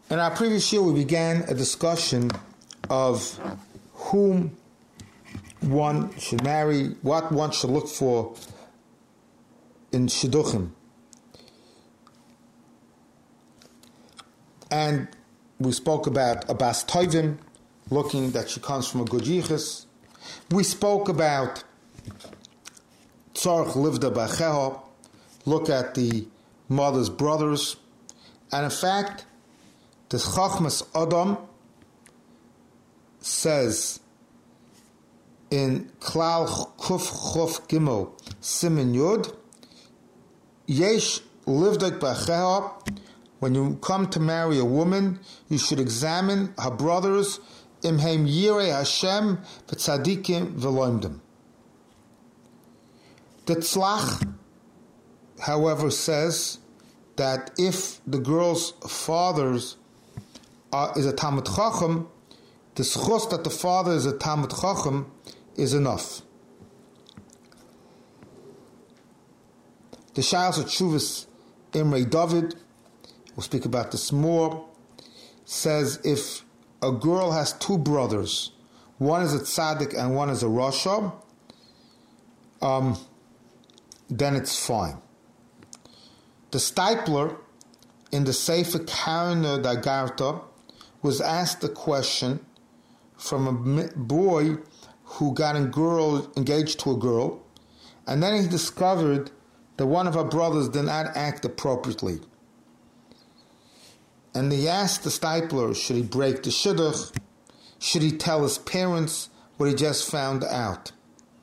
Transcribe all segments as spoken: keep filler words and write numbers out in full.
In our previous year, we began a discussion of whom one should marry, what one should look for in shidduchim. And we spoke about a bas tovim, looking that she comes from a good yichus. We spoke about tzarech livda b'acheha, look at the mother's brothers. And in fact, the Chachmas Adam says in Klal Kuf Chof Gimel Simin Yud, Yesh livdak b'acheha, when you come to marry a woman, you should examine her brothers, imheim yirei Hashem v'tzadikim v'loimdim. The Tzlach, however, says that if the girl's father's uh, is a Talmid Chacham, the schus that the father is a Talmid Chacham is enough. The Sha'as Tshuvas Imrei David, we'll speak about this more, says if a girl has two brothers, one is a tzaddik and one is a rasha, um, then it's fine. The Stipler in the Sefer Karna Dagarta was asked a question from a boy who got a girl, engaged to a girl, and then he discovered that one of her brothers did not act appropriately. And he asked the Stipler, should he break the shidduch? Should he tell his parents what he just found out?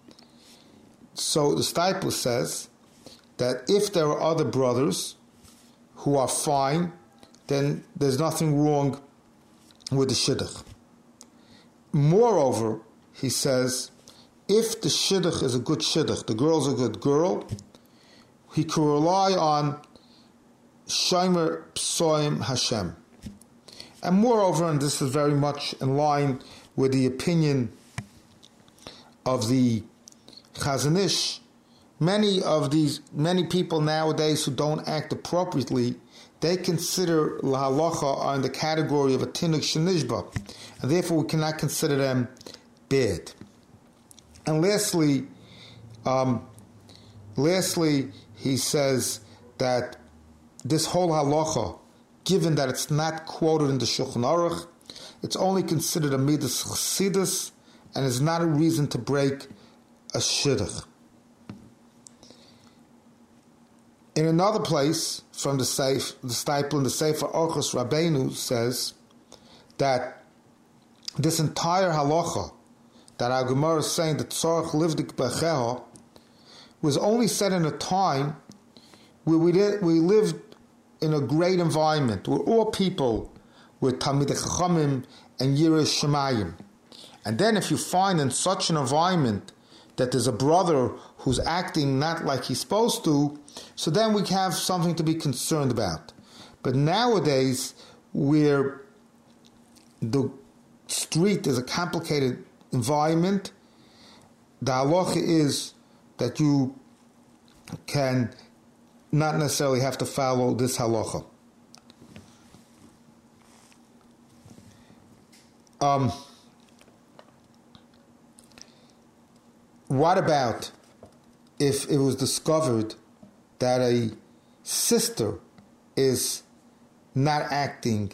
So the Stipler says that if there are other brothers who are fine, then there's nothing wrong with the shidduch. Moreover, he says, if the shidduch is a good shidduch, the girl's a good girl, he can rely on Shomer Psoim Hashem. And moreover, and this is very much in line with the opinion of the Chazon Ish, many of these, many people nowadays who don't act appropriately, they consider la halacha are in the category of a tinuk shenishba, and therefore we cannot consider them bad. And lastly, um, lastly, he says that this whole halacha, given that it's not quoted in the Shulchan Aruch, it's only considered a midas chassidus, and is not a reason to break a shidduch. In another place, from the Seif, the Stipler in the Sefer Orchos Rabbeinu says that this entire halacha that our Gemara is saying that tzarech livdik b'acheha was only said in a time where we did, we lived in a great environment where all people were Talmidei Chachamim and Yirei Shemayim. And then if you find in such an environment that there's a brother who's acting not like he's supposed to, so then we have something to be concerned about. But nowadays, where the street is a complicated environment, the halacha is that you can not necessarily have to follow this halacha. Um, what about if it was discovered that a sister is not acting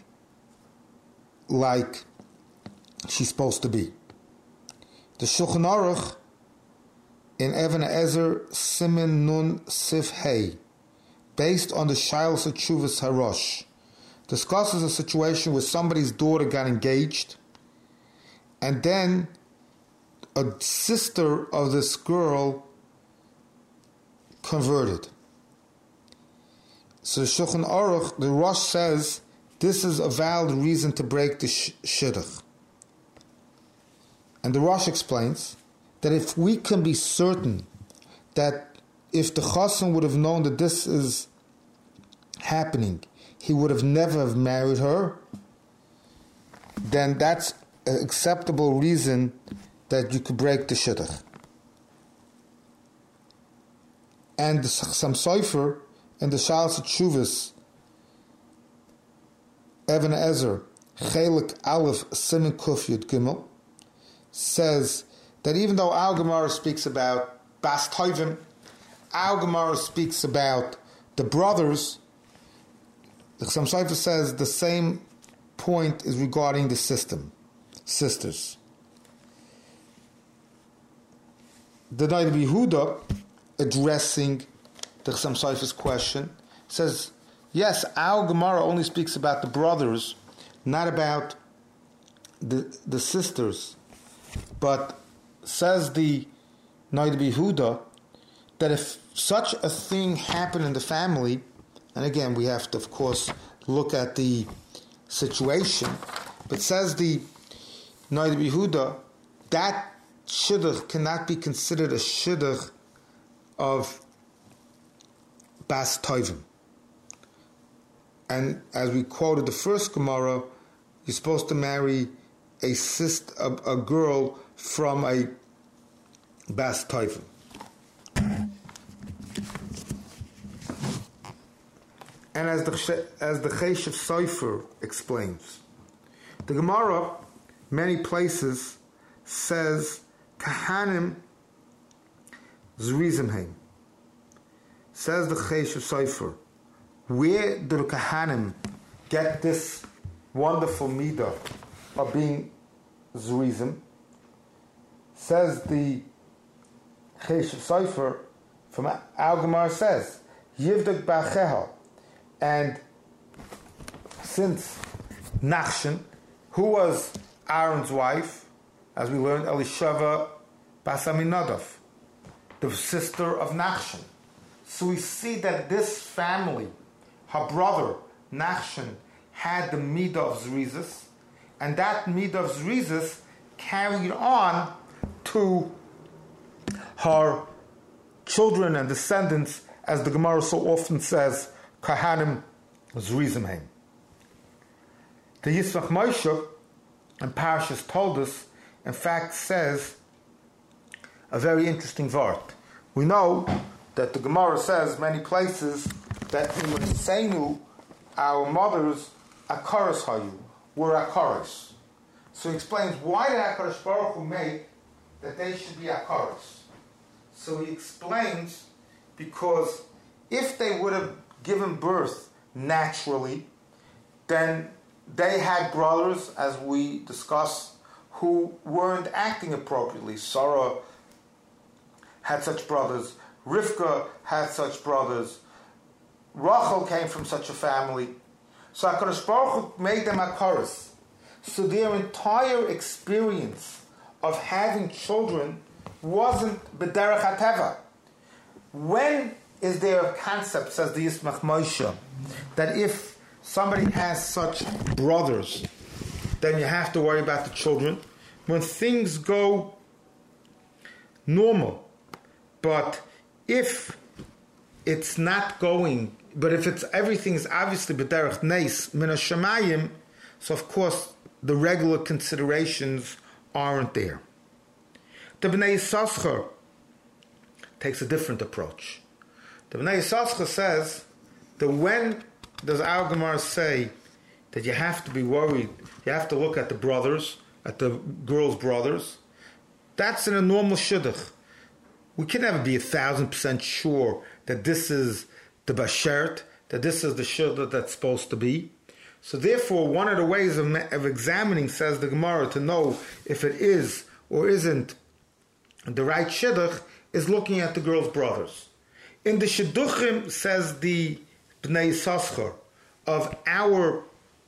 like she's supposed to be? The Shulchan Aruch in Even Ezer Simin Nun Sif Hey, based on the Shailos Tshuvas Harosh, discusses a situation where somebody's daughter got engaged, and then a sister of this girl converted. So the Shulchan Aruch, the Rosh says, this is a valid reason to break the sh- shidduch. And the Rosh explains that if we can be certain that if the chassan would have known that this is happening, he would have never have married her, then that's an acceptable reason that you could break the shidduch. And the Chassam Sofer and the Sha'as Tshuvas Even Ezer, Chelik Aleph Siman Kuf Yud Gimel, says that even though our Gemara speaks about Bas Tovim, our Gemara speaks about the brothers, the Chassam Sofer says the same point is regarding the system, sisters. The Noda B'Yehuda, addressing the Chassam Sofer's question, says, yes, our Gemara only speaks about the brothers, not about the the sisters. But says the Noda B'Yehuda that if such a thing happened in the family, and again we have to of course look at the situation, but says the Noda B'Yehuda that shidduch cannot be considered a shidduch of Bas Tovim. And as we quoted the first Gemara, you're supposed to marry a sister, a, a girl from a Bas Tovim. And as the as the Cheshev Sofer explains, the Gemara, many places, says Kahanim Zrizim Heim. Says the Cheshev Sofer, where do the Kahanim get this wonderful midah of being Zrizim? Says the Cheshev Sofer, from our Gemara says, Yivdak Ba'cheha. And since Nachshon, who was Aaron's wife, as we learned, Elishava Bas Aminadav, the sister of Nachshon. So we see that this family, her brother Nachshon, had the midah of Zrizis, and that midah of Zrizis carried on to her children and descendants, as the Gemara so often says, Kahanim Zrizim Heim. The Yisrach Moshe and Parashas told us, in fact, says a very interesting vart. We know that the Gemara says many places that Seinu, our mothers, Akaras Hayu, were Akaras. So he explains why did HaKadosh Baruch Hu make that they should be Akaras. So he explains because if they would have given birth naturally, then they had brothers, as we discussed, who weren't acting appropriately. Sarah had such brothers. Rivka had such brothers. Rachel came from such a family. So HaKadosh Baruch Hu made them Akaras. So their entire experience of having children wasn't B'derech HaTeva. When is there a concept, says the Yisrach Moshe, that if somebody has such brothers, then you have to worry about the children? When things go normal. But if it's not going, but if it's everything is obviously b'derech neis min hashamayim, so of course the regular considerations aren't there. The Bnei Yissaschar takes a different approach. The Bnei Yissaschar says that when does our Gemara say that you have to be worried, you have to look at the brothers, at the girl's brothers? That's in a normal shidduch. We can never be a thousand percent sure that this is the bashert, that this is the shidduch that's supposed to be. So therefore, one of the ways of, of examining, says the Gemara, to know if it is or isn't the right shidduch is looking at the girl's brothers. In the shidduchim, says the Bnei Yissaschar, of our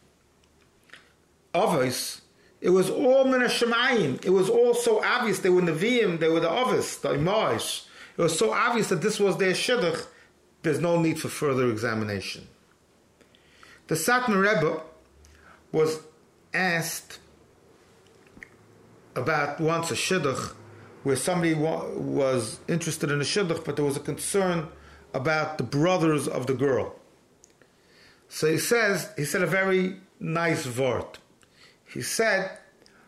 avos, it was all min hashamayim. It was all so obvious. They were Nevi'im, they were the avos, the imaish. It was so obvious that this was their shidduch, there's no need for further examination. The Satmar Rebbe was asked about once a shidduch where somebody wa- was interested in a shidduch, but there was a concern about the brothers of the girl. So he says, he said a very nice vort. He said,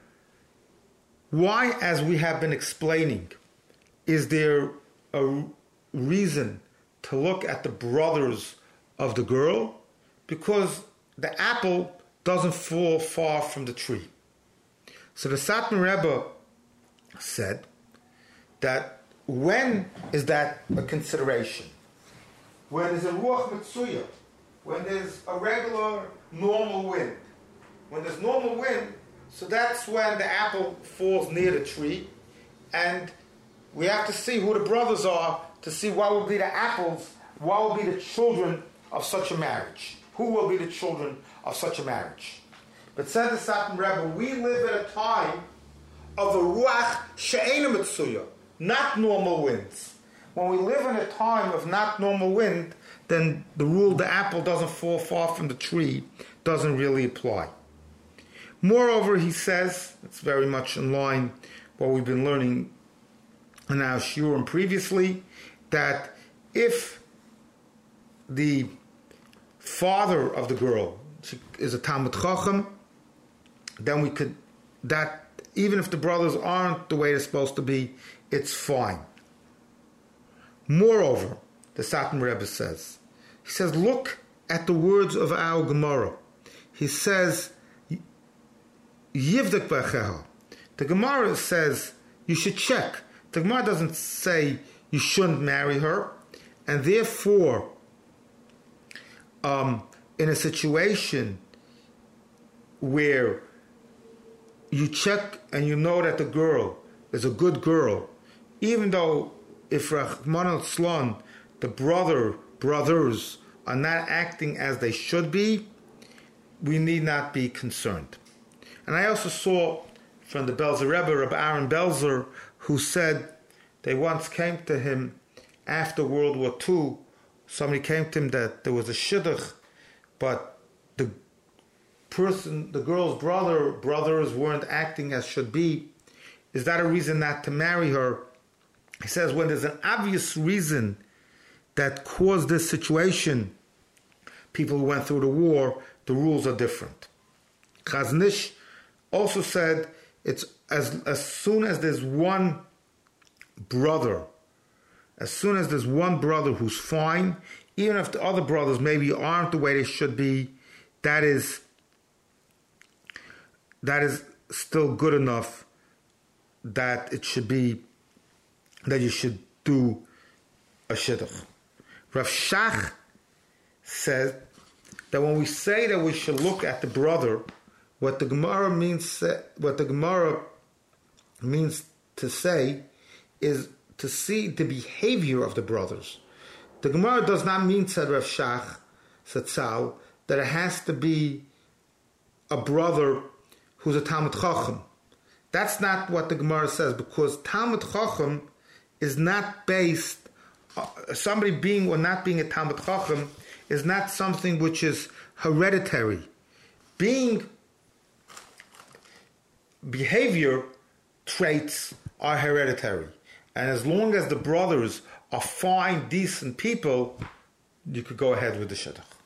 why, as we have been explaining, is there a reason to look at the brothers of the girl? Because the apple doesn't fall far from the tree. So the Satmar Rebbe said that when is that a consideration? When there's a ruach mitzuya, when there's a regular normal wind. When there's normal wind, so that's when the apple falls near the tree, and we have to see who the brothers are to see what will be the apples, what will be the children of such a marriage. Who will be the children of such a marriage? But said the Satmar Rebbe, we live at a time of a ruach she'ena mitzuya, not normal winds. When we live in a time of not normal wind, then the rule, the apple doesn't fall far from the tree, doesn't really apply. Moreover, he says, it's very much in line what we've been learning in our shiurim previously, that if the father of the girl is a Talmid Chacham, then we could, that even if the brothers aren't the way they're supposed to be, it's fine. Moreover, the Satmar Rebbe says, he says, look at the words of our Gemara. He says, Yivdik b'acheha. The Gemara says, you should check. The Gemara doesn't say you shouldn't marry her, and therefore, um, in a situation where you check and you know that the girl is a good girl, even though if Rahman al-Slan, the brother, brothers are not acting as they should be, we need not be concerned. And I also saw from the Belzer Rebbe, Rabbi Aaron Belzer, who said they once came to him after World War Two. Somebody came to him that there was a shidduch, but the person, the girl's brother, brothers weren't acting as should be. Is that a reason not to marry her? He says when there's an obvious reason that caused this situation, people who went through the war, the rules are different. Chaznish also said it's as as soon as there's one brother, as soon as there's one brother who's fine, even if the other brothers maybe aren't the way they should be, that is that is still good enough that it should be that you should do a shidduch. Rav Shach says that when we say that we should look at the brother, what the Gemara means, what the Gemara means to say is to see the behavior of the brothers. The Gemara does not mean, said Rav Shach Satzal, that it has to be a brother who's a Talmid Chacham. That's not what the Gemara says, because Talmid Chacham is not based, uh, somebody being or not being a Talmid Chacham is not something which is hereditary. Being behavior traits are hereditary. And as long as the brothers are fine, decent people, you could go ahead with the shidduch.